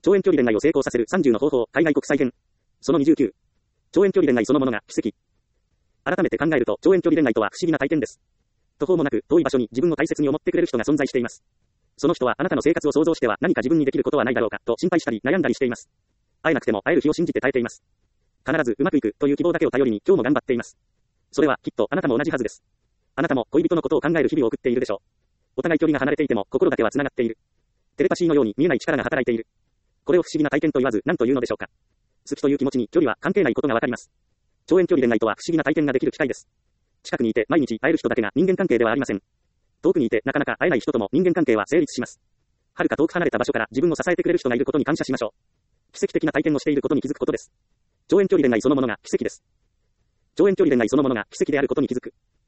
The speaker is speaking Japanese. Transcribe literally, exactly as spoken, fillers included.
超遠距離恋愛を成功させるさんじゅうの方法、海外国際編。そのにじゅうきゅう。超遠距離恋愛そのものが奇跡。改めて考えると、超遠距離恋愛とは不思議な体験です。途方もなく、遠い場所に自分を大切に思ってくれる人が存在しています。その人はあなたの生活を想像しては何か自分にできることはないだろうか、と心配したり悩んだりしています。会えなくても会える日を信じて耐えています。必ずうまくいくという希望だけを頼りに今日も頑張っています。それはきっとあなたも同じはずです。あなたも恋人のことを考える日々を送っているでしょう。お互い距離が離れていても心だけは繋がっている。テレパシーのように見えない力が働いている。これを不思議な体験と言わず何というのでしょうか。好きという気持ちに距離は関係ないことがわかります。超遠距離恋愛とは不思議な体験ができる機会です。近くにいて毎日会える人だけが人間関係ではありません。遠くにいてなかなか会えない人とも人間関係は成立します。遥か遠く離れた場所から自分を支えてくれる人がいることに感謝しましょう。奇跡的な体験をしていることに気づくことです。超遠距離恋愛そのものが奇跡です。超遠距離恋愛そのものが奇跡であることに気づく。